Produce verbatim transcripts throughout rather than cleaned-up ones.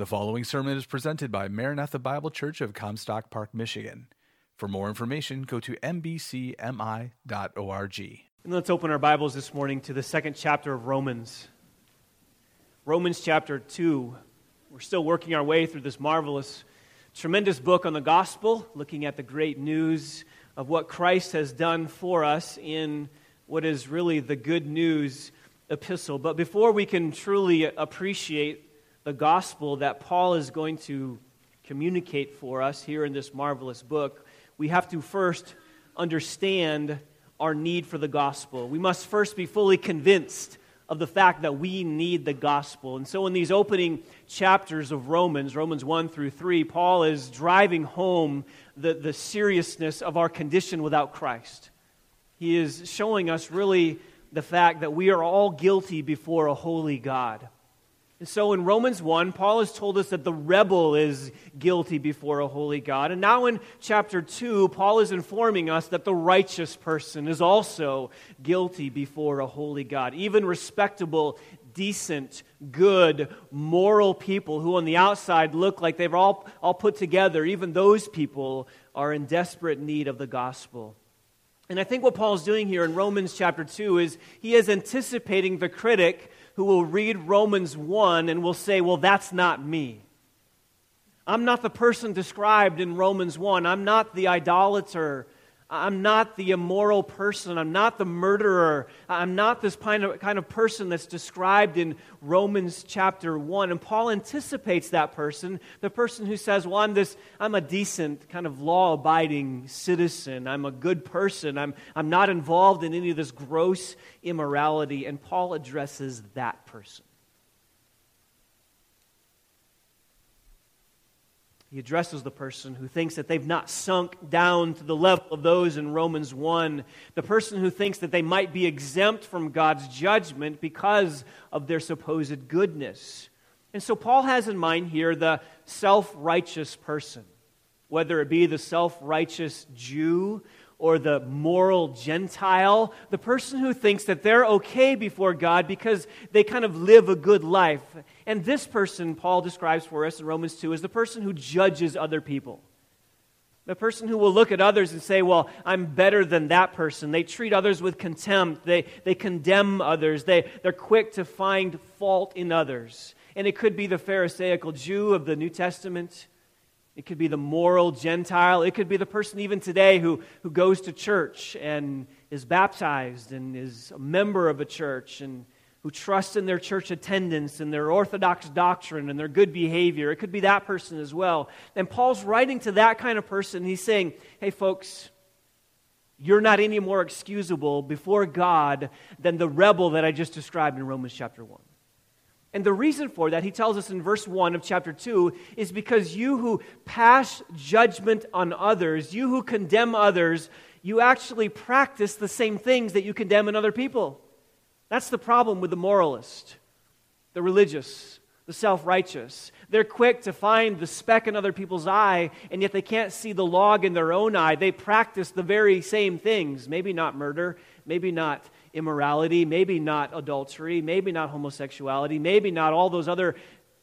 The following sermon is presented by Maranatha Bible Church of Comstock Park, Michigan. For more information, go to m b c m i dot org. And let's open our Bibles this morning to the second chapter of Romans. Romans chapter two. We're still working our way through this marvelous, tremendous book on the gospel, looking at the great news of what Christ has done for us in what is really the good news epistle. But before we can truly appreciate the gospel that Paul is going to communicate for us here in this marvelous book, we have to first understand our need for the gospel. We must first be fully convinced of the fact that we need the gospel. And so in these opening chapters of Romans, Romans one through three, Paul is driving home the, the seriousness of our condition without Christ. He is showing us really the fact that we are all guilty before a holy God. And so in Romans one, Paul has told us that the rebel is guilty before a holy God. And now in chapter two, Paul is informing us that the righteous person is also guilty before a holy God. Even respectable, decent, good, moral people who on the outside look like they've all, all put together, even those people are in desperate need of the gospel. And I think what Paul's doing here in Romans chapter two is he is anticipating the critic who will read Romans one and will say, well, that's not me. I'm not the person described in Romans one. I'm not the idolater. I'm not the immoral person. I'm not the murderer. I'm not this kind of, kind of person that's described in Romans chapter one. And Paul anticipates that person, the person who says, well, I'm, this, I'm a decent, kind of law-abiding citizen. I'm a good person. I'm, I'm not involved in any of this gross immorality. And Paul addresses that person. He addresses the person who thinks that they've not sunk down to the level of those in Romans one, the person who thinks that they might be exempt from God's judgment because of their supposed goodness. And so Paul has in mind here the self-righteous person, whether it be the self-righteous Jew or the moral Gentile, the person who thinks that they're okay before God because they kind of live a good life. And this person, Paul describes for us in Romans two, is the person who judges other people. The person who will look at others and say, well, I'm better than that person. They treat others with contempt. They, they condemn others. They, they're quick to find fault in others. And it could be the Pharisaical Jew of the New Testament. It could be the moral Gentile. It could be the person even today who, who goes to church and is baptized and is a member of a church and who trusts in their church attendance and their orthodox doctrine and their good behavior. It could be that person as well. And Paul's writing to that kind of person. He's saying, hey folks, you're not any more excusable before God than the rebel that I just described in Romans chapter one. And the reason for that, he tells us in verse one of chapter two, is because you who pass judgment on others, you who condemn others, you actually practice the same things that you condemn in other people. That's the problem with the moralist, the religious, the self-righteous. They're quick to find the speck in other people's eye, and yet they can't see the log in their own eye. They practice the very same things. Maybe not murder, maybe not immorality, maybe not adultery, maybe not homosexuality, maybe not all those other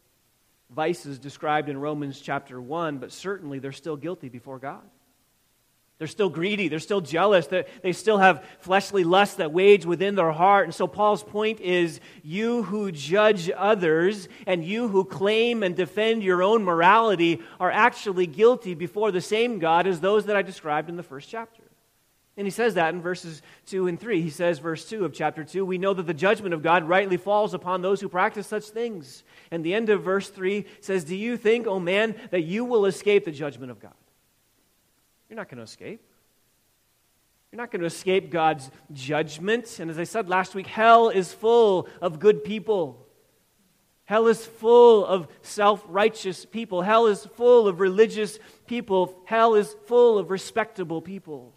vices described in Romans chapter one, but certainly they're still guilty before God. They're still greedy, they're still jealous, they, they still have fleshly lusts that wage within their heart. And so Paul's point is, you who judge others and you who claim and defend your own morality are actually guilty before the same God as those that I described in the first chapter. And he says that in verses two and three. He says, verse two of chapter two, we know that the judgment of God rightly falls upon those who practice such things. And the end of verse three says, do you think, O man, that you will escape the judgment of God? You're not going to escape. You're not going to escape God's judgment. And as I said last week, hell is full of good people. Hell is full of self-righteous people. Hell is full of religious people. Hell is full of respectable people.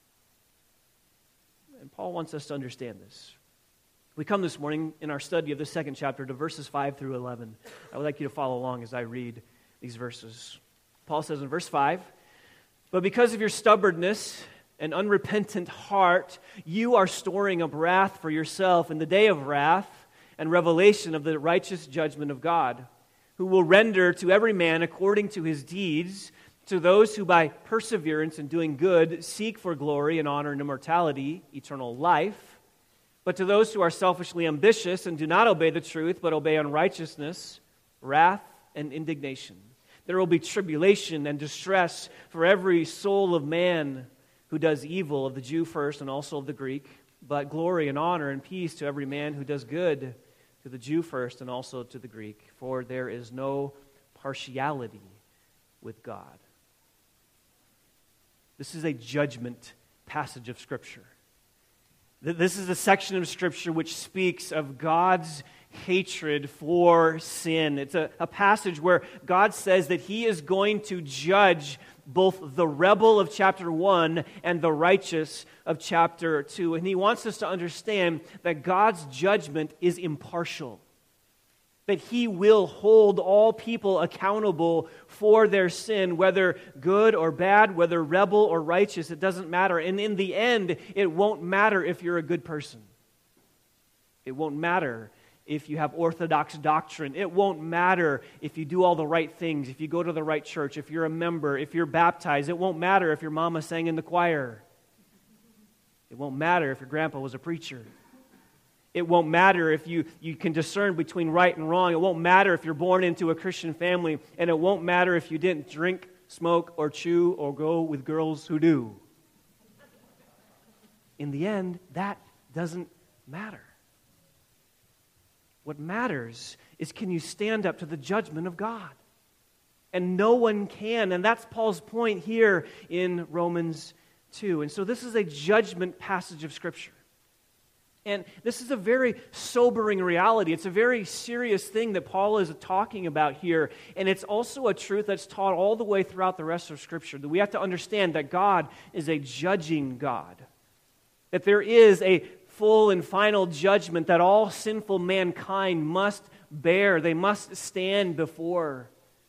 And Paul wants us to understand this. We come this morning in our study of the second chapter to verses five through eleven. I would like you to follow along as I read these verses. Paul says in verse five, but because of your stubbornness and unrepentant heart, you are storing up wrath for yourself in the day of wrath and revelation of the righteous judgment of God. who will render to every man according to his deeds, to those who by perseverance in doing good seek for glory and honor and immortality, eternal life. But to those who are selfishly ambitious and do not obey the truth, but obey unrighteousness, wrath and indignation. There will be tribulation and distress for every soul of man who does evil, of the Jew first and also of the Greek, but glory and honor and peace to every man who does good, to the Jew first and also to the Greek, for there is no partiality with God. This is a judgment passage of Scripture. This is a section of Scripture which speaks of God's hatred for sin. It's a, a passage where God says that He is going to judge both the rebel of chapter one and the righteous of chapter two. And He wants us to understand that God's judgment is impartial, that He will hold all people accountable for their sin, whether good or bad, whether rebel or righteous, it doesn't matter. And in the end, it won't matter if you're a good person. It won't matter if you have orthodox doctrine. It won't matter if you do all the right things, if you go to the right church, if you're a member, if you're baptized. It won't matter if your mama sang in the choir. It won't matter if your grandpa was a preacher. It won't matter if you, you can discern between right and wrong. It won't matter if you're born into a Christian family. And it won't matter if you didn't drink, smoke, or chew, or go with girls who do. In the end, that doesn't matter. What matters is, can you stand up to the judgment of God? And no one can. And that's Paul's point here in Romans two. And so this is a judgment passage of Scripture. And this is a very sobering reality. It's a very serious thing that Paul is talking about here. And it's also a truth that's taught all the way throughout the rest of Scripture, that we have to understand that God is a judging God. That there is a full and final judgment that all sinful mankind must bear. They must stand before.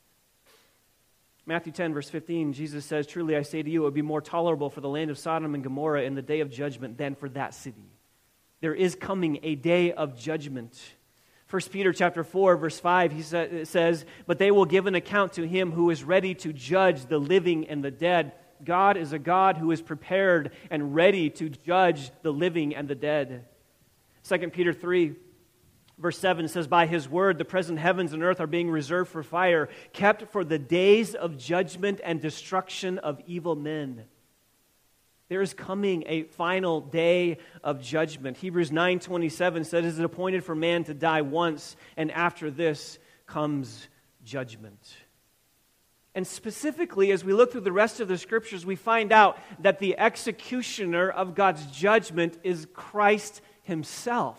Matthew ten, verse fifteen, Jesus says, "Truly I say to you, it would be more tolerable for the land of Sodom and Gomorrah in the day of judgment than for that city." There is coming a day of judgment. First Peter chapter four, verse five, he sa- says, "But they will give an account to him who is ready to judge the living and the dead." God is a God who is prepared and ready to judge the living and the dead. Second Peter three, verse seven says, "By His word the present heavens and earth are being reserved for fire, kept for the days of judgment and destruction of evil men." There is coming a final day of judgment. Hebrews nine twenty-seven says, "It is appointed for man to die once, and after this comes judgment." And specifically, as we look through the rest of the Scriptures, we find out that the executioner of God's judgment is Christ Himself.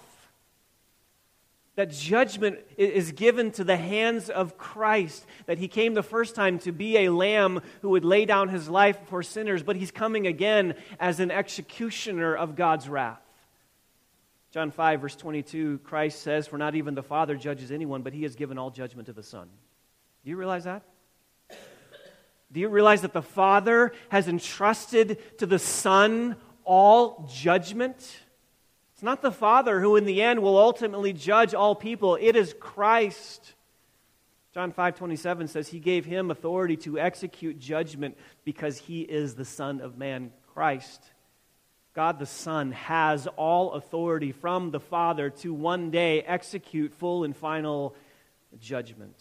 That judgment is given to the hands of Christ. That He came the first time to be a lamb who would lay down His life for sinners, but He's coming again as an executioner of God's wrath. John five, verse twenty-two, Christ says, "For not even the Father judges anyone, but He has given all judgment to the Son." Do you realize that? Do you realize that the Father has entrusted to the Son all judgment? It's not the Father who in the end will ultimately judge all people. It is Christ. John five twenty-seven says He gave Him authority to execute judgment because He is the Son of Man, Christ. God the Son has all authority from the Father to one day execute full and final judgment.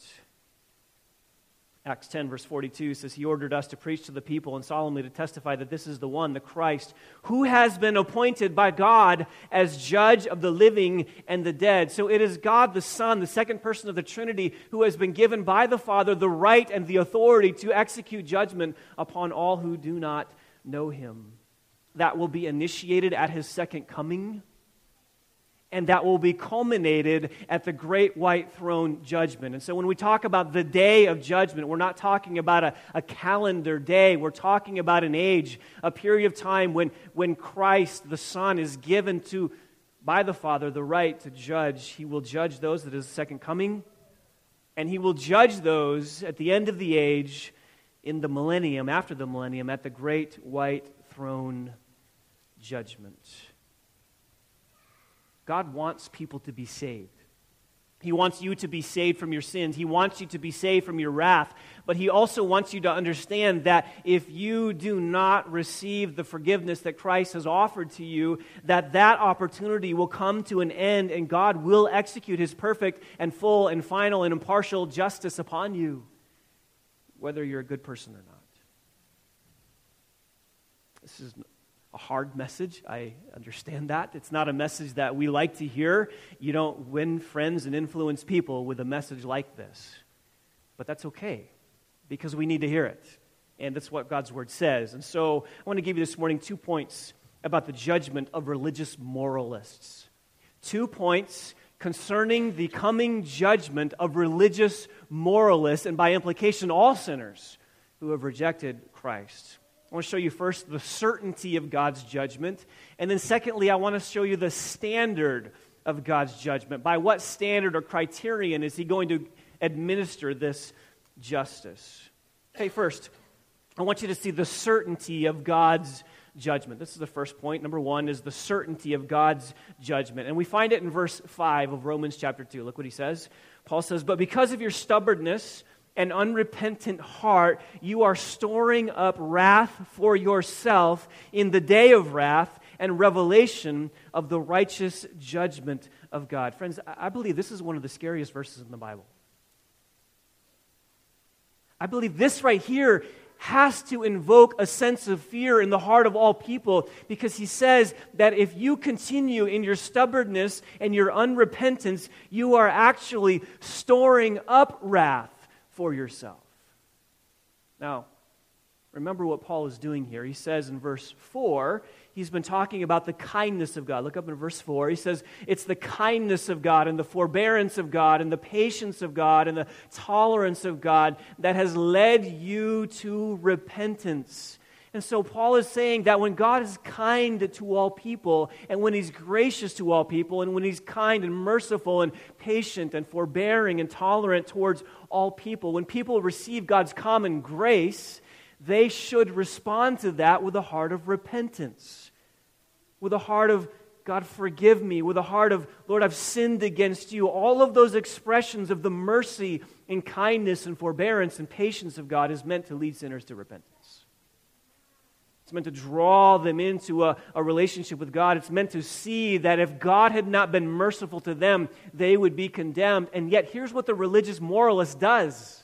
Acts ten, verse forty-two says, "He ordered us to preach to the people and solemnly to testify that this is the one, the Christ, who has been appointed by God as judge of the living and the dead." So it is God the Son, the second person of the Trinity, who has been given by the Father the right and the authority to execute judgment upon all who do not know Him. That will be initiated at His second coming. And that will be culminated at the great white throne judgment. And so when we talk about the day of judgment, we're not talking about a, a calendar day. We're talking about an age, a period of time when, when Christ, the Son, is given to, by the Father, the right to judge. He will judge those at His second coming. And He will judge those at the end of the age, in the millennium, after the millennium, at the great white throne judgment. God wants people to be saved. He wants you to be saved from your sins. He wants you to be saved from your wrath. But He also wants you to understand that if you do not receive the forgiveness that Christ has offered to you, that that opportunity will come to an end and God will execute His perfect and full and final and impartial justice upon you, whether you're a good person or not. This is a hard message. I understand that. It's not a message that we like to hear. You don't win friends and influence people with a message like this. But that's okay, because we need to hear it. And that's what God's Word says. And so I want to give you this morning two points about the judgment of religious moralists. Two points concerning the coming judgment of religious moralists, and by implication, all sinners who have rejected Christ. I want to show you first the certainty of God's judgment, and then secondly, I want to show you the standard of God's judgment. By what standard or criterion is He going to administer this justice? Okay, first, I want you to see the certainty of God's judgment. This is the first point. Number one is the certainty of God's judgment. And we find it in verse five of Romans chapter two. Look what he says. Paul says, "But because of your stubbornness and unrepentant heart, you are storing up wrath for yourself in the day of wrath and revelation of the righteous judgment of God." Friends, I believe this is one of the scariest verses in the Bible. I believe this right here has to invoke a sense of fear in the heart of all people, because he says that if you continue in your stubbornness and your unrepentance, you are actually storing up wrath for yourself. Now, remember what Paul is doing here. He says in verse four, he's been talking about the kindness of God. Look up in verse four. He says it's the kindness of God and the forbearance of God and the patience of God and the tolerance of God that has led you to repentance. And so Paul is saying that when God is kind to all people, and when He's gracious to all people, and when He's kind and merciful and patient and forbearing and tolerant towards all people, when people receive God's common grace, they should respond to that with a heart of repentance, with a heart of, God, forgive me, with a heart of, Lord, I've sinned against you. All of those expressions of the mercy and kindness and forbearance and patience of God is meant to lead sinners to repentance. It's meant to draw them into a, a relationship with God. It's meant to see that if God had not been merciful to them, they would be condemned. And yet, here's what the religious moralist does.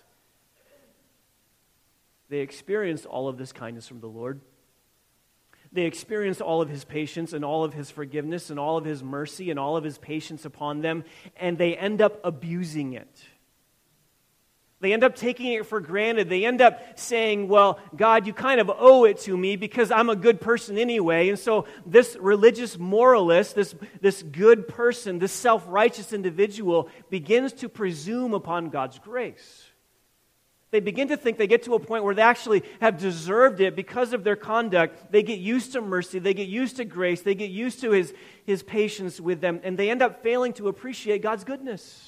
They experienced all of this kindness from the Lord. They experienced all of His patience and all of His forgiveness and all of His mercy and all of His patience upon them, and they end up abusing it. They end up taking it for granted. They end up saying, well, God, you kind of owe it to me because I'm a good person anyway. And so this religious moralist, this, this good person, this self-righteous individual begins to presume upon God's grace. They begin to think they get to a point where they actually have deserved it because of their conduct. They get used to mercy. They get used to grace. They get used to His, his patience with them. And they end up failing to appreciate God's goodness.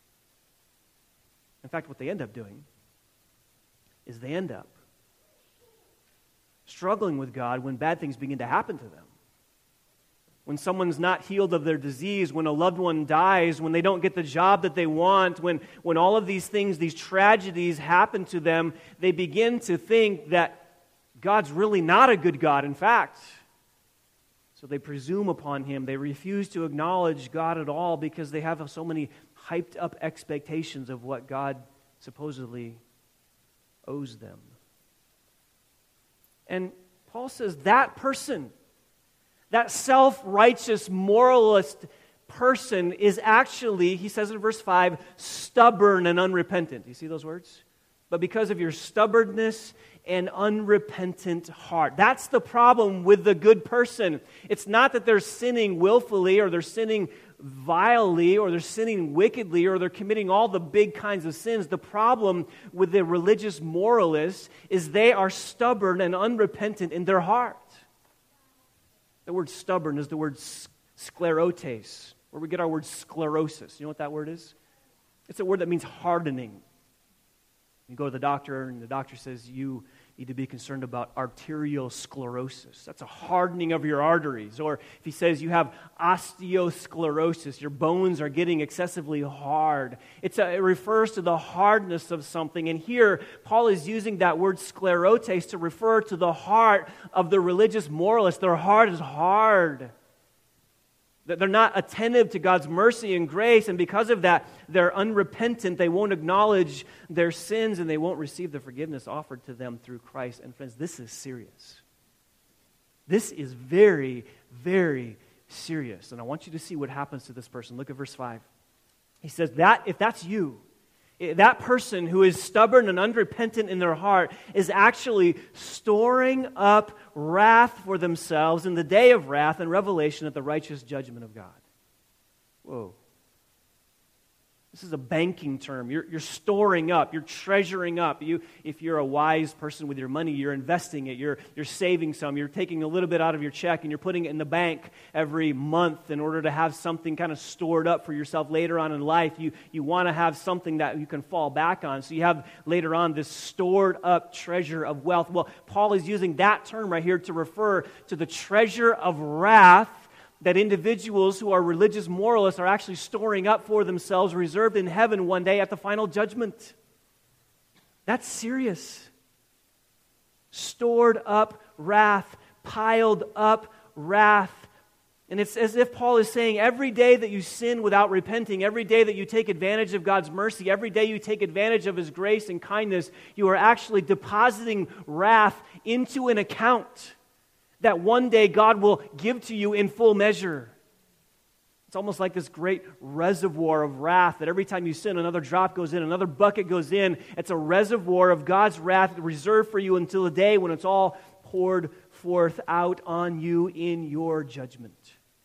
In fact, what they end up doing is they end up struggling with God when bad things begin to happen to them. When someone's not healed of their disease, when a loved one dies, when they don't get the job that they want, when, when all of these things, these tragedies happen to them, they begin to think that God's really not a good God, in fact. So they presume upon Him. They refuse to acknowledge God at all because they have so many hyped up expectations of what God supposedly owes them. And Paul says that person, that self-righteous moralist person is actually, he says in verse five, stubborn and unrepentant. You see those words? But because of your stubbornness and unrepentant heart. That's the problem with the good person. It's not that they're sinning willfully or they're sinning vilely or they're sinning wickedly or they're committing all the big kinds of sins. The problem with the religious moralists is they are stubborn and unrepentant in their heart. The word stubborn is the word sclerotes, where we get our word sclerosis. You know what that word is? It's a word that means hardening. You go to the doctor, and the doctor says you need to be concerned about arterial sclerosis. That's a hardening of your arteries. Or if he says you have osteosclerosis, your bones are getting excessively hard. It's a, it refers to the hardness of something. And here, Paul is using that word sclerotes to refer to the heart of the religious moralists. Their heart is hard. That they're not attentive to God's mercy and grace, and because of that, they're unrepentant. They won't acknowledge their sins, and they won't receive the forgiveness offered to them through Christ. And friends, this is serious. This is very, very serious. And I want you to see what happens to this person. Look at verse five. He says that if that's you, that person who is stubborn and unrepentant in their heart is actually storing up wrath for themselves in the day of wrath and revelation at the righteous judgment of God. Whoa. This is a banking term. You're, you're storing up. You're treasuring up. You, if you're a wise person with your money, you're investing it. You're, you're saving some. You're taking a little bit out of your check and you're putting it in the bank every month in order to have something kind of stored up for yourself later on in life. You, you want to have something that you can fall back on. So you have later on this stored up treasure of wealth. Well, Paul is using that term right here to refer to the treasure of wrath that individuals who are religious moralists are actually storing up for themselves, reserved in heaven one day at the final judgment. That's serious. Stored up wrath, piled up wrath. And it's as if Paul is saying, every day that you sin without repenting, every day that you take advantage of God's mercy, every day you take advantage of His grace and kindness, you are actually depositing wrath into an account that one day God will give to you in full measure. It's almost like this great reservoir of wrath that every time you sin, another drop goes in, another bucket goes in. It's a reservoir of God's wrath reserved for you until the day when it's all poured forth out on you in your judgment.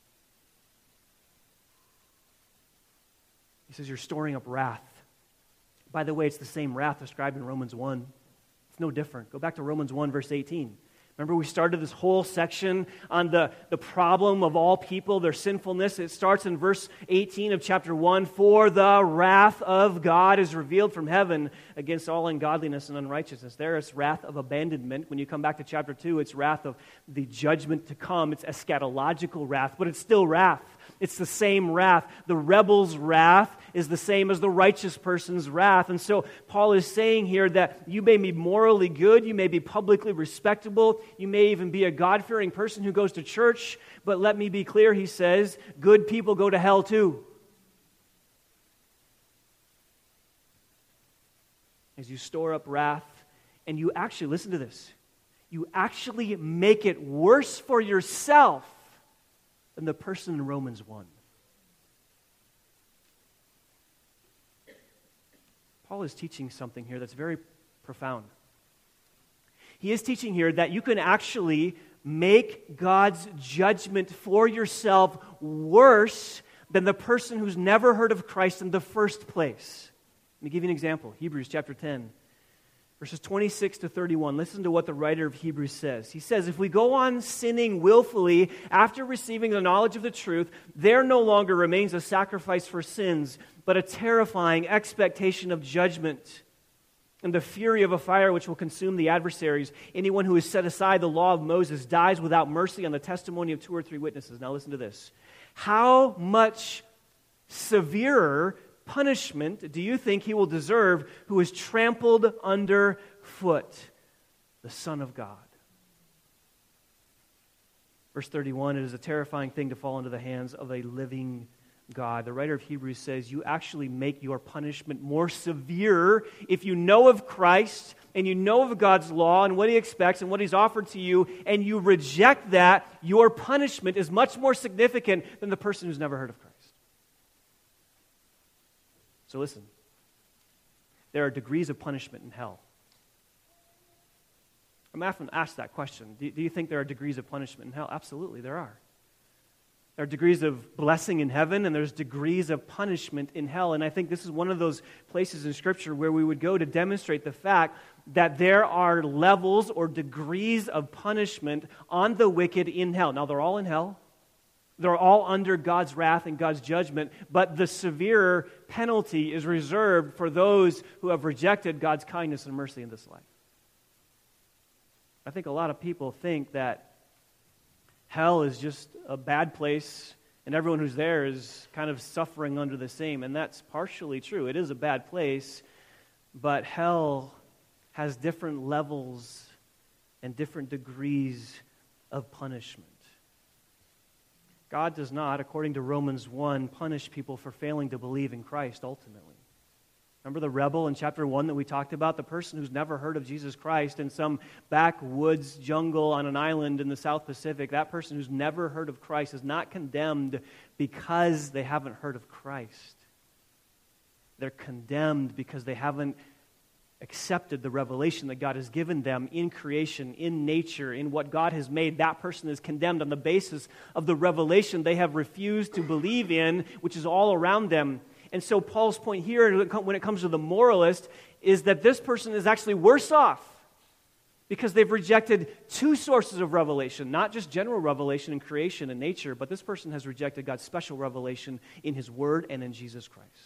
He says you're storing up wrath. By the way, it's the same wrath described in Romans one. It's no different. Go back to Romans one, verse eighteen. Remember, we started this whole section on the, the problem of all people, their sinfulness. It starts in verse eighteen of chapter one. For the wrath of God is revealed from heaven against all ungodliness and unrighteousness. There is wrath of abandonment. When you come back to chapter two, it's wrath of the judgment to come. It's eschatological wrath, but it's still wrath. It's the same wrath. The rebel's wrath is the same as the righteous person's wrath. And so Paul is saying here that you may be morally good, you may be publicly respectable, you may even be a God-fearing person who goes to church, but let me be clear, he says, good people go to hell too. As you store up wrath, and you actually, listen to this, you actually make it worse for yourself than the person in Romans one. Paul is teaching something here that's very profound. He is teaching here that you can actually make God's judgment for yourself worse than the person who's never heard of Christ in the first place. Let me give you an example. Hebrews chapter ten. Verses twenty-six to thirty-one, listen to what the writer of Hebrews says. He says, if we go on sinning willfully after receiving the knowledge of the truth, there no longer remains a sacrifice for sins, but a terrifying expectation of judgment and the fury of a fire which will consume the adversaries. Anyone who has set aside the law of Moses dies without mercy on the testimony of two or three witnesses. Now listen to this. How much severer punishment do you think he will deserve who is trampled underfoot, the Son of God? Verse thirty-one, it is a terrifying thing to fall into the hands of a living God. The writer of Hebrews says you actually make your punishment more severe if you know of Christ and you know of God's law and what He expects and what He's offered to you, and you reject that, your punishment is much more significant than the person who's never heard of Christ. So listen, there are degrees of punishment in hell. I'm often asked that question. Do, do you think there are degrees of punishment in hell? Absolutely, there are. There are degrees of blessing in heaven, and there's degrees of punishment in hell. And I think this is one of those places in Scripture where we would go to demonstrate the fact that there are levels or degrees of punishment on the wicked in hell. Now, they're all in hell. They're all under God's wrath and God's judgment, but the severer penalty is reserved for those who have rejected God's kindness and mercy in this life. I think a lot of people think that hell is just a bad place and everyone who's there is kind of suffering under the same, and that's partially true. It is a bad place, but hell has different levels and different degrees of punishment. God does not, according to Romans one, punish people for failing to believe in Christ ultimately. Remember the rebel in chapter one that we talked about? The person who's never heard of Jesus Christ in some backwoods jungle on an island in the South Pacific, that person who's never heard of Christ is not condemned because they haven't heard of Christ. They're condemned because they haven't accepted the revelation that God has given them in creation, in nature, in what God has made. That person is condemned on the basis of the revelation they have refused to believe in, which is all around them. And so Paul's point here, when it comes to the moralist, is that this person is actually worse off because they've rejected two sources of revelation, not just general revelation in creation and nature, but this person has rejected God's special revelation in His Word and in Jesus Christ.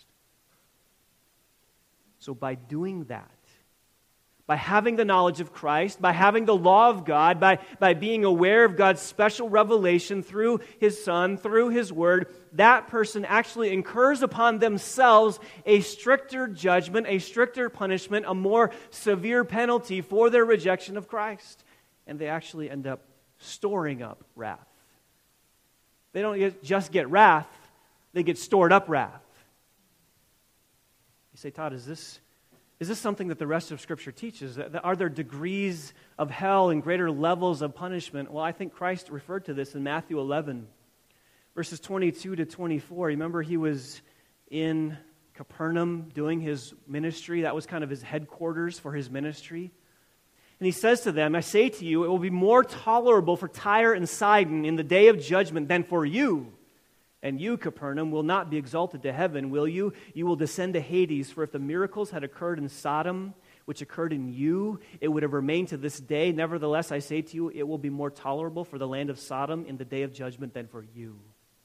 So by doing that, by having the knowledge of Christ, by having the law of God, by, by being aware of God's special revelation through His Son, through His Word, that person actually incurs upon themselves a stricter judgment, a stricter punishment, a more severe penalty for their rejection of Christ. And they actually end up storing up wrath. They don't just get wrath, they get stored up wrath. You say, Todd, is this... Is this something that the rest of Scripture teaches? Are there degrees of hell and greater levels of punishment? Well, I think Christ referred to this in Matthew eleven, verses twenty-two to twenty-four. Remember, He was in Capernaum doing His ministry. That was kind of His headquarters for His ministry. And He says to them, I say to you, it will be more tolerable for Tyre and Sidon in the day of judgment than for you. And you, Capernaum, will not be exalted to heaven, will you? You will descend to Hades, for if the miracles had occurred in Sodom, which occurred in you, it would have remained to this day. Nevertheless, I say to you, it will be more tolerable for the land of Sodom in the day of judgment than for you.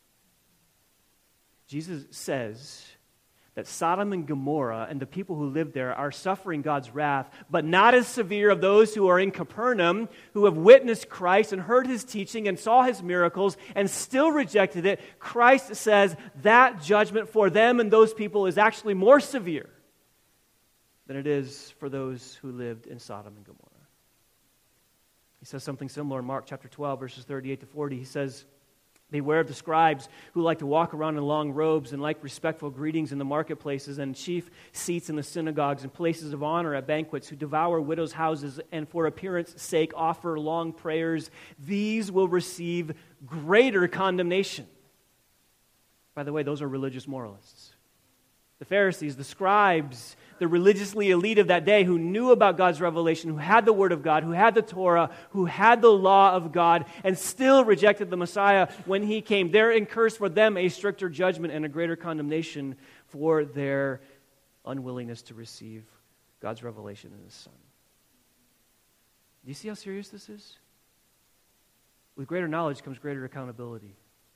Jesus says that Sodom and Gomorrah and the people who live there are suffering God's wrath, but not as severe of those who are in Capernaum, who have witnessed Christ and heard His teaching and saw His miracles and still rejected it. Christ says that judgment for them and those people is actually more severe than it is for those who lived in Sodom and Gomorrah. He says something similar in Mark chapter twelve, verses thirty-eight to forty. He says, beware of the scribes who like to walk around in long robes and like respectful greetings in the marketplaces and chief seats in the synagogues and places of honor at banquets, who devour widows' houses and for appearance sake offer long prayers. These will receive greater condemnation. By the way, those are religious moralists. The Pharisees, the scribes, the religiously elite of that day who knew about God's revelation, who had the Word of God, who had the Torah, who had the law of God, and still rejected the Messiah when He came. There incurs for them a stricter judgment and a greater condemnation for their unwillingness to receive God's revelation in His Son. Do you see how serious this is? With greater knowledge comes greater accountability.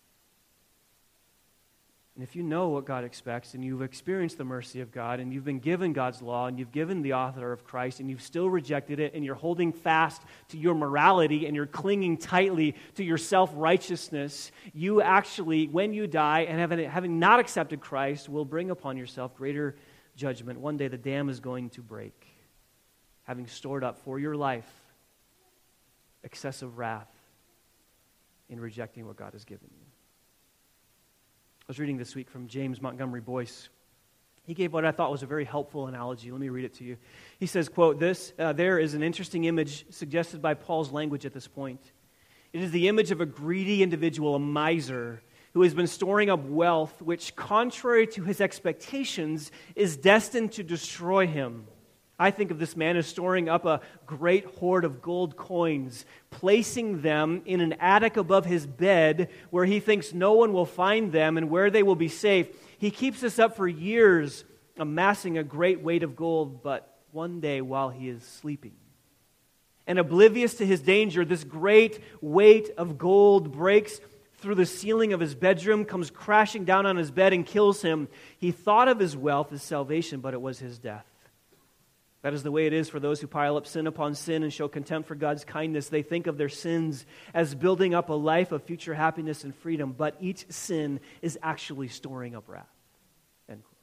And if you know what God expects, and you've experienced the mercy of God, and you've been given God's law, and you've given the author of Christ, and you've still rejected it, and you're holding fast to your morality, and you're clinging tightly to your self-righteousness, you actually, when you die, and having, having not accepted Christ, will bring upon yourself greater judgment. One day the dam is going to break, having stored up for your life excessive wrath in rejecting what God has given you. I was reading this week from James Montgomery Boyce. He gave what I thought was a very helpful analogy. Let me read it to you. He says, quote, this, uh, there is an interesting image suggested by Paul's language at this point. It is the image of a greedy individual, a miser, who has been storing up wealth, which, contrary to his expectations, is destined to destroy him. I think of this man as storing up a great hoard of gold coins, placing them in an attic above his bed where he thinks no one will find them and where they will be safe. He keeps this up for years, amassing a great weight of gold, but one day while he is sleeping, and oblivious to his danger, this great weight of gold breaks through the ceiling of his bedroom, comes crashing down on his bed and kills him. He thought of his wealth as salvation, but it was his death. That is the way it is for those who pile up sin upon sin and show contempt for God's kindness. They think of their sins as building up a life of future happiness and freedom, but each sin is actually storing up wrath. End quote.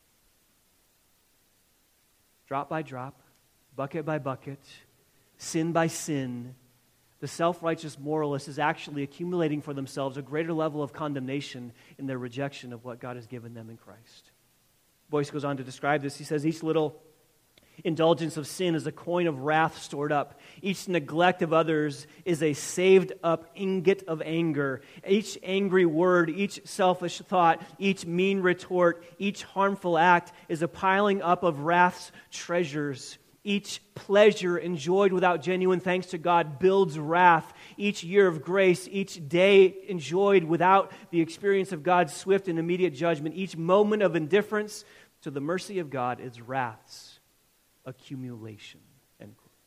Drop by drop, bucket by bucket, sin by sin, the self-righteous moralist is actually accumulating for themselves a greater level of condemnation in their rejection of what God has given them in Christ. Boyce goes on to describe this. He says, each little indulgence of sin is a coin of wrath stored up. Each neglect of others is a saved-up ingot of anger. Each angry word, each selfish thought, each mean retort, each harmful act is a piling up of wrath's treasures. Each pleasure enjoyed without genuine thanks to God builds wrath. Each year of grace, each day enjoyed without the experience of God's swift and immediate judgment, each moment of indifference to the mercy of God is wrath's accumulation. End quote.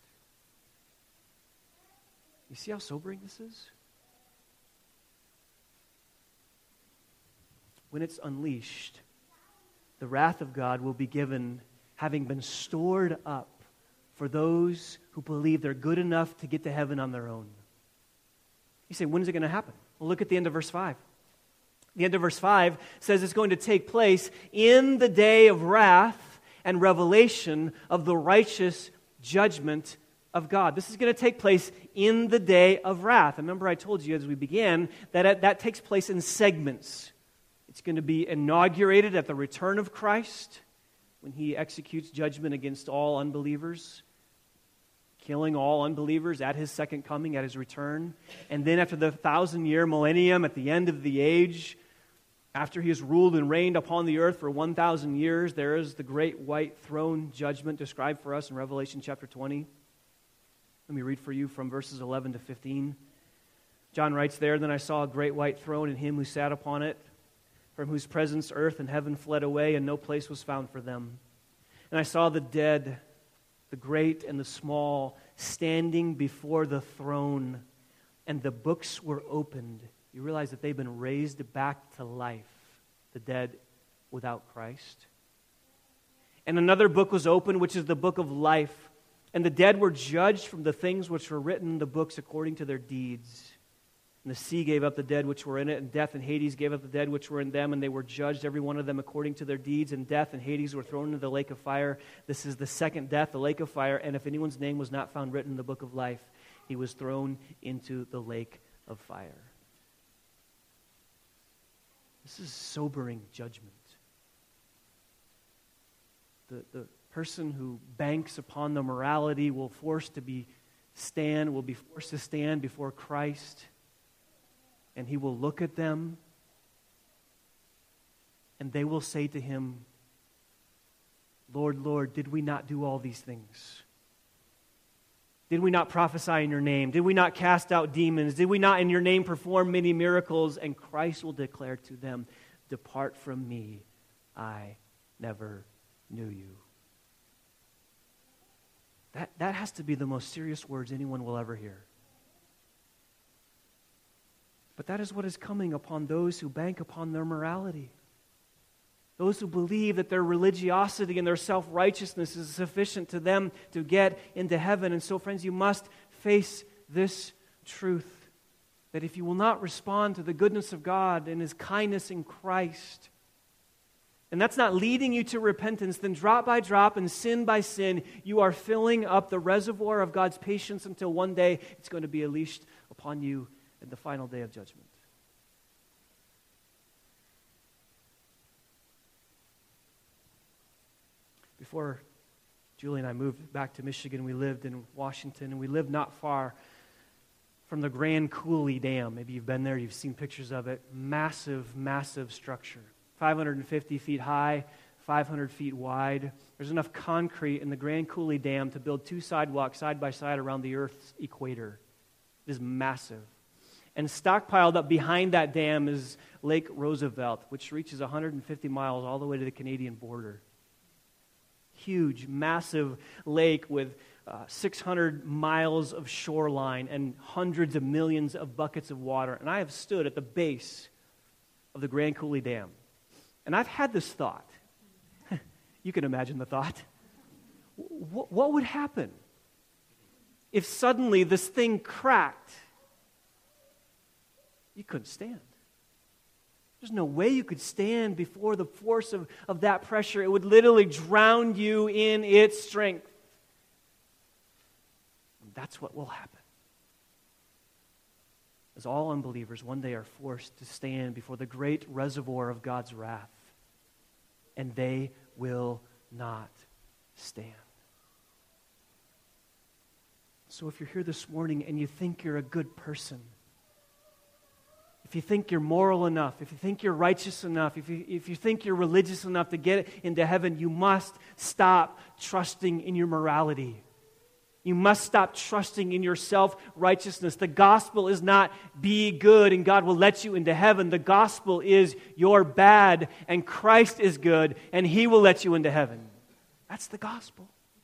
You see how sobering this is? When it's unleashed, the wrath of God will be given, having been stored up for those who believe they're good enough to get to heaven on their own. You say, when is it going to happen? Well, look at the end of verse five. The end of verse five says it's going to take place in the day of wrath and revelation of the righteous judgment of God. This is going to take place in the day of wrath. Remember I told you as we began that that takes place in segments. It's going to be inaugurated at the return of Christ when he executes judgment against all unbelievers, killing all unbelievers at his second coming, at his return. And then after the thousand-year millennium, at the end of the age, after he has ruled and reigned upon the earth for one thousand years, there is the great white throne judgment described for us in Revelation chapter twenty. Let me read for you from verses eleven to fifteen. John writes there, "Then I saw a great white throne and him who sat upon it, from whose presence earth and heaven fled away, and no place was found for them. And I saw the dead, the great and the small, standing before the throne, and the books were opened." You realize that they've been raised back to life, the dead without Christ. "And another book was opened, which is the book of life. And the dead were judged from the things which were written in the books according to their deeds. And the sea gave up the dead which were in it, and death and Hades gave up the dead which were in them, and they were judged, every one of them, according to their deeds. And death and Hades were thrown into the lake of fire. This is the second death, the lake of fire. And if anyone's name was not found written in the book of life, he was thrown into the lake of fire." This is sobering judgment. The, the person who banks upon the morality will forced to be stand, will be forced to stand before Christ. And he will look at them, and they will say to him, "Lord, Lord, did we not do all these things? Did we not prophesy in your name? Did we not cast out demons? Did we not in your name perform many miracles?" And Christ will declare to them, "Depart from me, I never knew you." That, that has to be the most serious words anyone will ever hear. But that is what is coming upon those who bank upon their morality. Those who believe that their religiosity and their self-righteousness is sufficient to them to get into heaven. And so, friends, you must face this truth, that if you will not respond to the goodness of God and His kindness in Christ, and that's not leading you to repentance, then drop by drop and sin by sin, you are filling up the reservoir of God's patience until one day it's going to be unleashed upon you at the final day of judgment. Before Julie and I moved back to Michigan, we lived in Washington, and we lived not far from the Grand Coulee Dam. Maybe you've been there, you've seen pictures of it. Massive, massive structure. five hundred fifty feet high, five hundred feet wide. There's enough concrete in the Grand Coulee Dam to build two sidewalks side by side around the Earth's equator. It is massive. And stockpiled up behind that dam is Lake Roosevelt, which reaches one hundred fifty miles all the way to the Canadian border. Huge, massive lake with uh, six hundred miles of shoreline and hundreds of millions of buckets of water. And I have stood at the base of the Grand Coulee Dam. And I've had this thought. You can imagine the thought. W- what would happen if suddenly this thing cracked? You couldn't stand. There's no way you could stand before the force of, of that pressure. It would literally drown you in its strength. And that's what will happen. As all unbelievers one day are forced to stand before the great reservoir of God's wrath, and they will not stand. So if you're here this morning and you think you're a good person, if you think you're moral enough, if you think you're righteous enough, if you, if you think you're religious enough to get into heaven, you must stop trusting in your morality. You must stop trusting in your self-righteousness. The gospel is not be good and God will let you into heaven. The gospel is you're bad and Christ is good and He will let you into heaven. That's the gospel.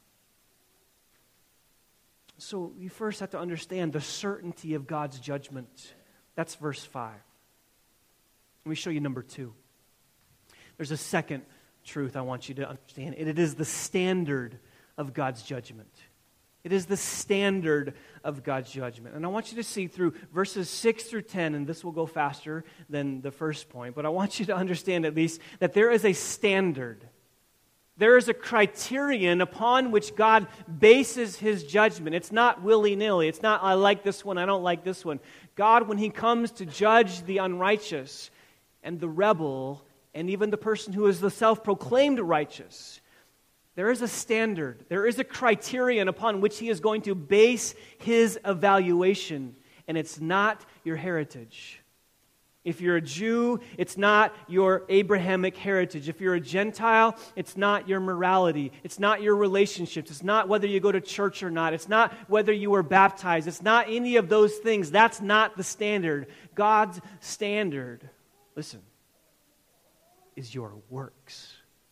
So you first have to understand the certainty of God's judgment. That's verse five. Let me show you number two. There's a second truth I want you to understand. It is the standard of God's judgment. It is the standard of God's judgment. And I want you to see through verses six through ten, and this will go faster than the first point, but I want you to understand at least that there is a standard. There is a criterion upon which God bases His judgment. It's not willy-nilly. It's not, I like this one, I don't like this one. God, when He comes to judge the unrighteous and the rebel, and even the person who is the self-proclaimed righteous, there is a standard. There is a criterion upon which He is going to base His evaluation, and it's not your heritage. If you're a Jew, it's not your Abrahamic heritage. If you're a Gentile, it's not your morality. It's not your relationships. It's not whether you go to church or not. It's not whether you were baptized. It's not any of those things. That's not the standard. God's standard, listen, is your works.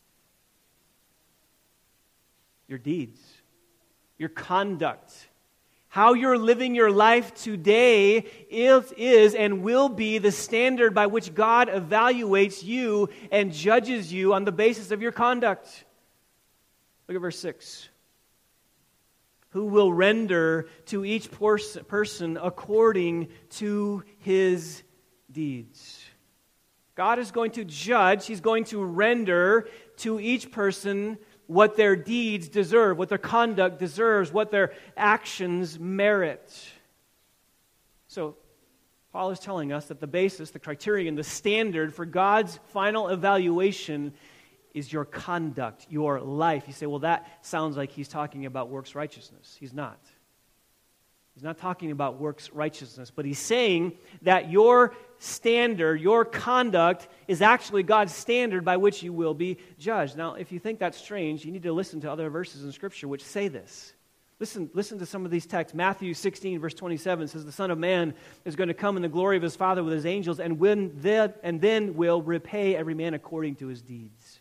Your deeds, your conduct. How you're living your life today is, is and will be the standard by which God evaluates you and judges you on the basis of your conduct. Look at verse six. Who will render to each pers- person according to his deeds. God is going to judge, He's going to render to each person what their deeds deserve, what their conduct deserves, what their actions merit. So, Paul is telling us that the basis, the criterion, the standard for God's final evaluation is your conduct, your life. You say, well, that sounds like he's talking about works righteousness. He's not. He's not talking about works righteousness, but he's saying that your standard, your conduct, is actually God's standard by which you will be judged. Now, if you think that's strange, you need to listen to other verses in Scripture which say this. Listen, listen to some of these texts. Matthew sixteen, verse twenty-seven says, the Son of Man is going to come in the glory of His Father with His angels, and, when the, and then will repay every man according to his deeds.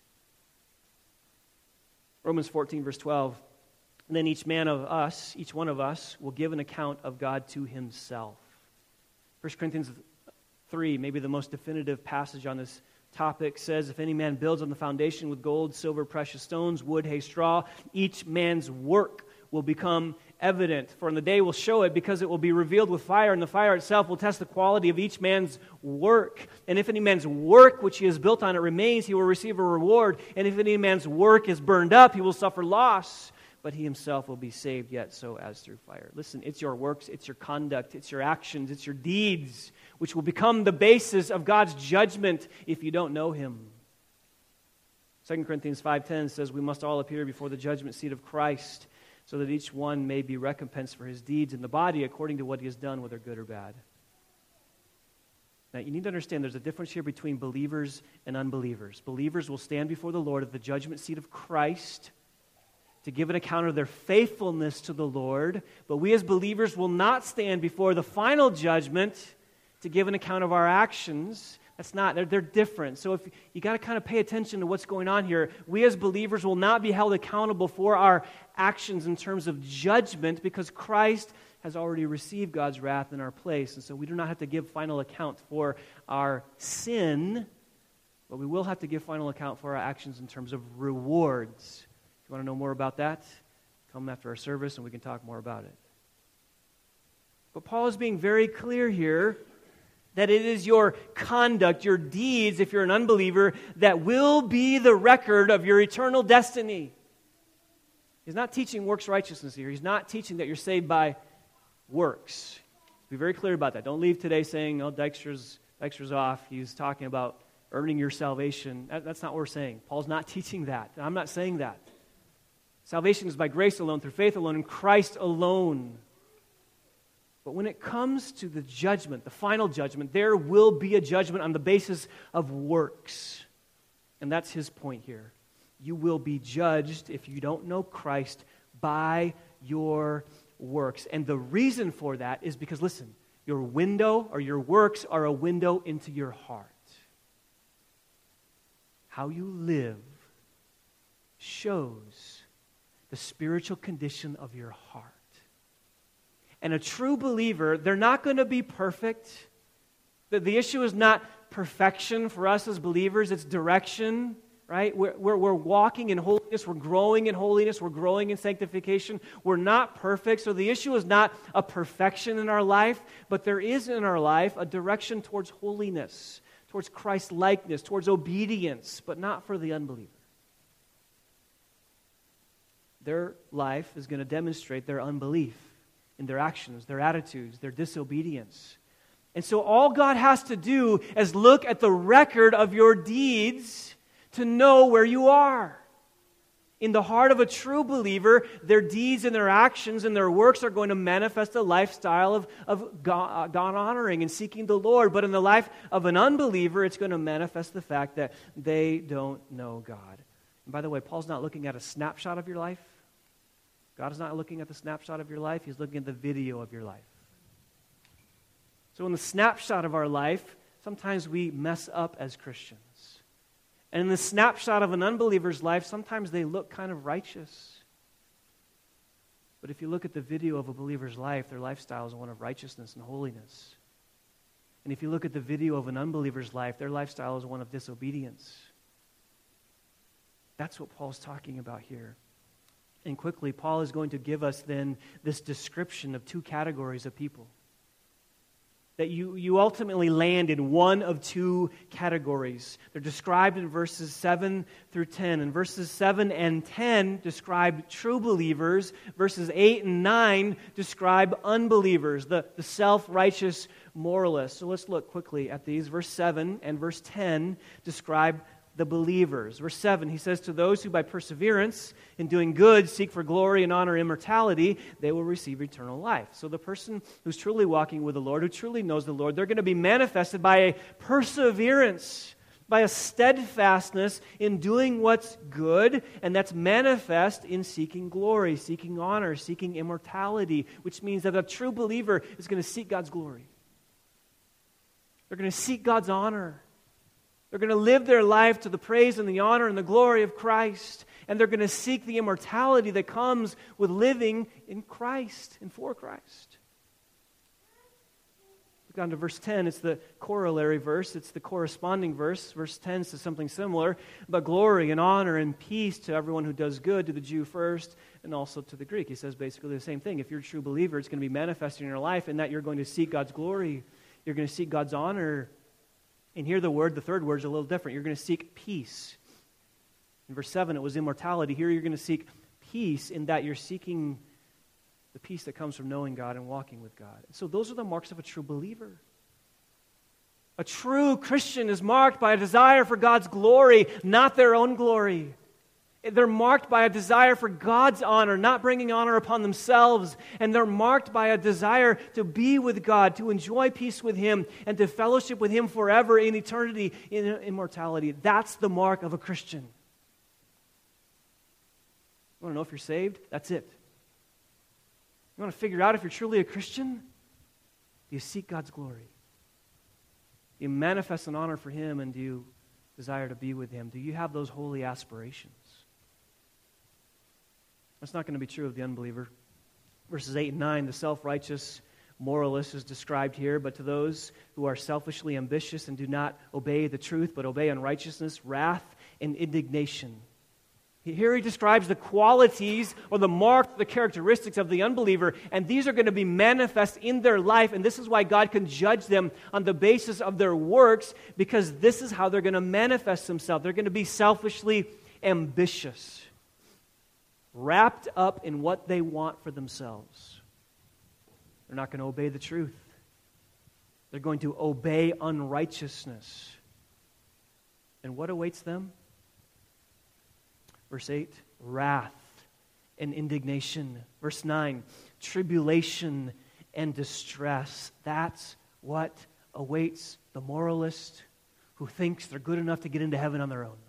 Romans fourteen, verse twelve, and then each man of us, each one of us, will give an account of God to himself. First Corinthians three, maybe the most definitive passage on this topic, says, if any man builds on the foundation with gold, silver, precious stones, wood, hay, straw, each man's work will become evident. For in the day will show it, because it will be revealed with fire, and the fire itself will test the quality of each man's work. And if any man's work which he has built on it remains, he will receive a reward. And if any man's work is burned up, he will suffer loss. But he himself will be saved, yet so as through fire. Listen, it's your works, it's your conduct, it's your actions, it's your deeds, which will become the basis of God's judgment if you don't know Him. Second Corinthians five ten says, we must all appear before the judgment seat of Christ, so that each one may be recompensed for his deeds in the body according to what he has done, whether good or bad. Now, you need to understand there's a difference here between believers and unbelievers. Believers will stand before the Lord at the judgment seat of Christ to give an account of their faithfulness to the Lord, but we as believers will not stand before the final judgment to give an account of our actions. That's not, they're, they're different. So if you got to kind of pay attention to what's going on here. We as believers will not be held accountable for our actions in terms of judgment because Christ has already received God's wrath in our place. And so we do not have to give final account for our sin, but we will have to give final account for our actions in terms of rewards. If you want to know more about that, come after our service and we can talk more about it. But Paul is being very clear here that it is your conduct, your deeds, if you're an unbeliever, that will be the record of your eternal destiny. He's not teaching works righteousness here. He's not teaching that you're saved by works. Be very clear about that. Don't leave today saying, oh, Dykstra's, Dykstra's off. He's talking about earning your salvation. That, that's not what we're saying. Paul's not teaching that. I'm not saying that. Salvation is by grace alone, through faith alone, in Christ alone. But when it comes to the judgment, the final judgment, there will be a judgment on the basis of works. And that's his point here. You will be judged, if you don't know Christ, by your works. And the reason for that is because, listen, your window or your works are a window into your heart. How you live shows the spiritual condition of your heart. And a true believer, they're not going to be perfect. The, the issue is not perfection for us as believers, it's direction, right? We're, we're, we're walking in holiness, we're growing in holiness, we're growing in sanctification. We're not perfect, so the issue is not a perfection in our life, but there is in our life a direction towards holiness, towards Christ-likeness, towards obedience, but not for the unbeliever. Their life is going to demonstrate their unbelief in their actions, their attitudes, their disobedience. And so all God has to do is look at the record of your deeds to know where you are. In the heart of a true believer, their deeds and their actions and their works are going to manifest a lifestyle of, of God, God honoring and seeking the Lord. But in the life of an unbeliever, it's going to manifest the fact that they don't know God. And by the way, Paul's not looking at a snapshot of your life. God is not looking at the snapshot of your life. He's looking at the video of your life. So in the snapshot of our life, sometimes we mess up as Christians. And in the snapshot of an unbeliever's life, sometimes they look kind of righteous. But if you look at the video of a believer's life, their lifestyle is one of righteousness and holiness. And if you look at the video of an unbeliever's life, their lifestyle is one of disobedience. That's what Paul's talking about here. And quickly, Paul is going to give us then this description of two categories of people. That you, you ultimately land in one of two categories. They're described in verses seven through ten. And verses seven and ten describe true believers. Verses eight and nine describe unbelievers, the, the self-righteous moralists. So let's look quickly at these. Verse seven and verse ten describe the believers. Verse seven, he says, to those who by perseverance in doing good seek for glory and honor, immortality, they will receive eternal life. So the person who's truly walking with the Lord, who truly knows the Lord, they're going to be manifested by a perseverance, by a steadfastness in doing what's good, and that's manifest in seeking glory, seeking honor, seeking immortality, which means that a true believer is going to seek God's glory. They're going to seek God's honor. They're going to live their life to the praise and the honor and the glory of Christ. And they're going to seek the immortality that comes with living in Christ and for Christ. Look on to verse ten. It's the corollary verse. It's the corresponding verse. Verse ten says something similar. But glory and honor and peace to everyone who does good, to the Jew first and also to the Greek. He says basically the same thing. If you're a true believer, it's going to be manifesting in your life in that you're going to seek God's glory. You're going to seek God's honor. And here the word, the third word, is a little different. You're going to seek peace. In verse seven, it was immortality. Here you're going to seek peace in that you're seeking the peace that comes from knowing God and walking with God. So those are the marks of a true believer. A true Christian is marked by a desire for God's glory, not their own glory. They're marked by a desire for God's honor, not bringing honor upon themselves. And they're marked by a desire to be with God, to enjoy peace with Him, and to fellowship with Him forever in eternity, in immortality. That's the mark of a Christian. You want to know if you're saved? That's it. You want to figure out if you're truly a Christian? Do you seek God's glory? Do you manifest an honor for Him, and do you desire to be with Him? Do you have those holy aspirations? That's not going to be true of the unbeliever. Verses eight and nine, the self-righteous moralist is described here, but to those who are selfishly ambitious and do not obey the truth, but obey unrighteousness, wrath, and indignation. Here he describes the qualities or the marks, the characteristics of the unbeliever, and these are going to be manifest in their life, and this is why God can judge them on the basis of their works, because this is how they're going to manifest themselves. They're going to be selfishly ambitious, wrapped up in what they want for themselves. They're not going to obey the truth. They're going to obey unrighteousness. And what awaits them? Verse eight, wrath and indignation. Verse nine, tribulation and distress. That's what awaits the moralist who thinks they're good enough to get into heaven on their own.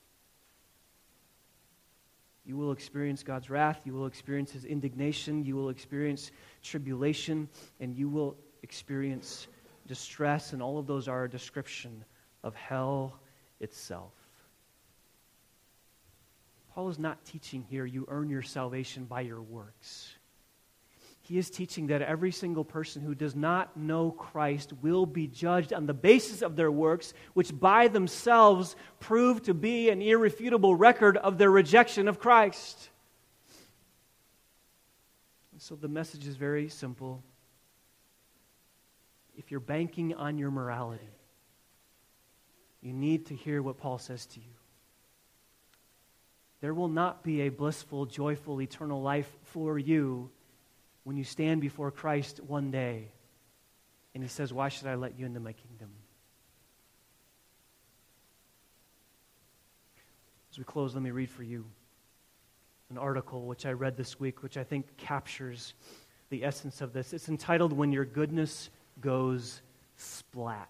You will experience God's wrath, you will experience His indignation, you will experience tribulation, and you will experience distress, and all of those are a description of hell itself. Paul is not teaching here you earn your salvation by your works. He is teaching that every single person who does not know Christ will be judged on the basis of their works, which by themselves prove to be an irrefutable record of their rejection of Christ. And so the message is very simple. If you're banking on your morality, you need to hear what Paul says to you. There will not be a blissful, joyful, eternal life for you when you stand before Christ one day and He says, "Why should I let you into my kingdom?" As we close, let me read for you an article which I read this week, which I think captures the essence of this. It's entitled, "When Your Goodness Goes Splat."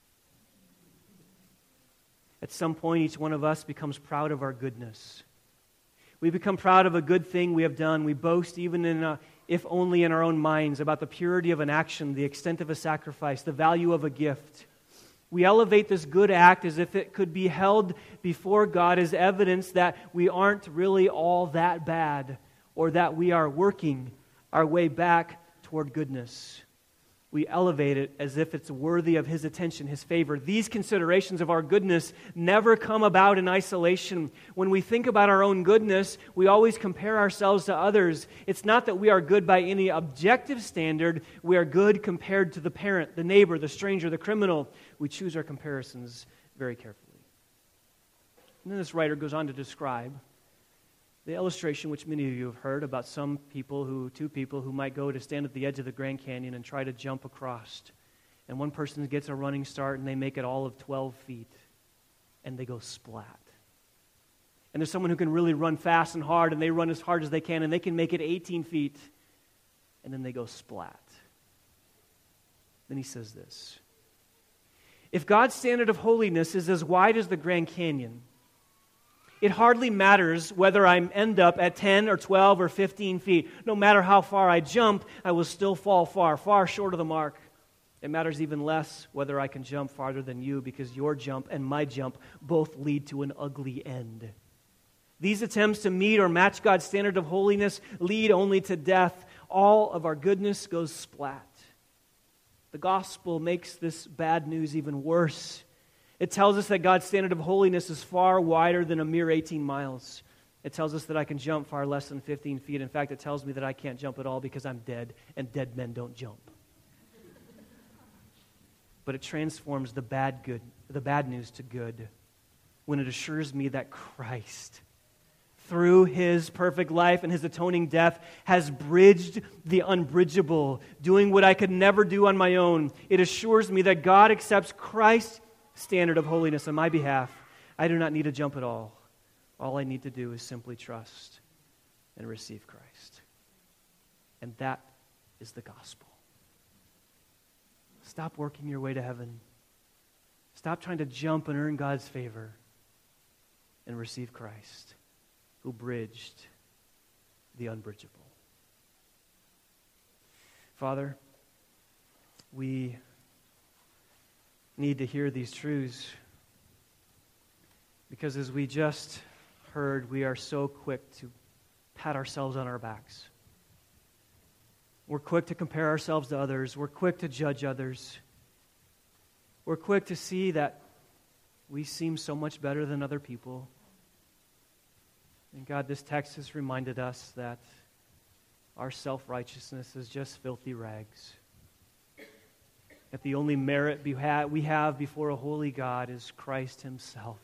At some point, each one of us becomes proud of our goodness. We become proud of a good thing we have done. We boast, even in a, if only in our own minds, about the purity of an action, the extent of a sacrifice, the value of a gift. We elevate this good act as if it could be held before God as evidence that we aren't really all that bad, or that we are working our way back toward goodness. We elevate it as if it's worthy of His attention, His favor. These considerations of our goodness never come about in isolation. When we think about our own goodness, we always compare ourselves to others. It's not that we are good by any objective standard. We are good compared to the parent, the neighbor, the stranger, the criminal. We choose our comparisons very carefully. And then this writer goes on to describe the illustration which many of you have heard about some people who, two people who might go to stand at the edge of the Grand Canyon and try to jump across. And one person gets a running start and they make it all of twelve feet. And they go splat. And there's someone who can really run fast and hard, and they run as hard as they can, and they can make it eighteen feet. And then they go splat. Then he says this: if God's standard of holiness is as wide as the Grand Canyon, it hardly matters whether I end up at ten or twelve or fifteen feet. No matter how far I jump, I will still fall far, far short of the mark. It matters even less whether I can jump farther than you, because your jump and my jump both lead to an ugly end. These attempts to meet or match God's standard of holiness lead only to death. All of our goodness goes splat. The gospel makes this bad news even worse. It tells us that God's standard of holiness is far wider than a mere eighteen miles. It tells us that I can jump far less than fifteen feet. In fact, it tells me that I can't jump at all because I'm dead, and dead men don't jump. But it transforms the bad good, the bad news to good when it assures me that Christ, through His perfect life and His atoning death, has bridged the unbridgeable, doing what I could never do on my own. It assures me that God accepts Christ's standard of holiness on my behalf. I do not need to jump at all. All I need to do is simply trust and receive Christ. And that is the gospel. Stop working your way to heaven. Stop trying to jump and earn God's favor, and receive Christ, who bridged the unbridgeable. Father, we need to hear these truths, because as we just heard, we are so quick to pat ourselves on our backs. We're quick to compare ourselves to others. We're quick to judge others. We're quick to see that we seem so much better than other people. And God, this text has reminded us that our self-righteousness is just filthy rags. That the only merit we have before a holy God is Christ himself.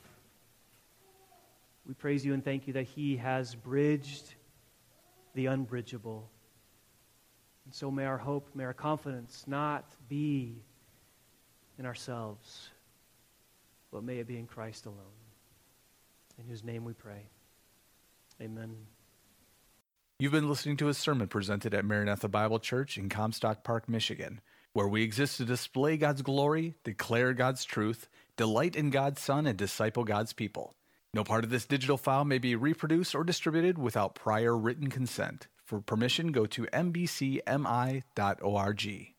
We praise you and thank you that he has bridged the unbridgeable. And so may our hope, may our confidence not be in ourselves, but may it be in Christ alone. In whose name we pray. Amen. You've been listening to a sermon presented at Maranatha Bible Church in Comstock Park, Michigan, where we exist to display God's glory, declare God's truth, delight in God's Son, and disciple God's people. No part of this digital file may be reproduced or distributed without prior written consent. For permission, go to m b c m i dot org.